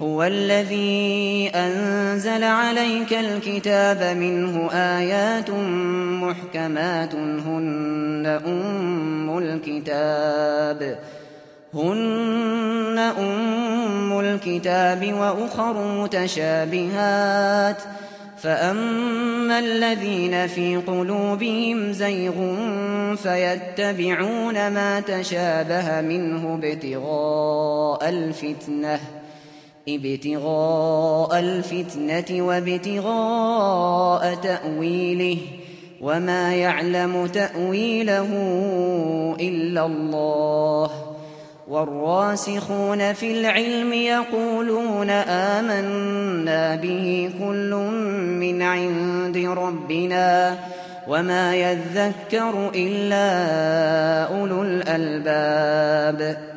هو الذي أنزل عليك الكتاب منه آيات محكمات هن أم الكتاب وأخر متشابهات فأما الذين في قلوبهم زيغ فيتبعون ما تشابه منه ابتغاء الفتنة وابتغاء تأويله وما يعلم تأويله إلا الله والراسخون في العلم يقولون آمنا به كل من عند ربنا وما يذكر إلا أولو الألباب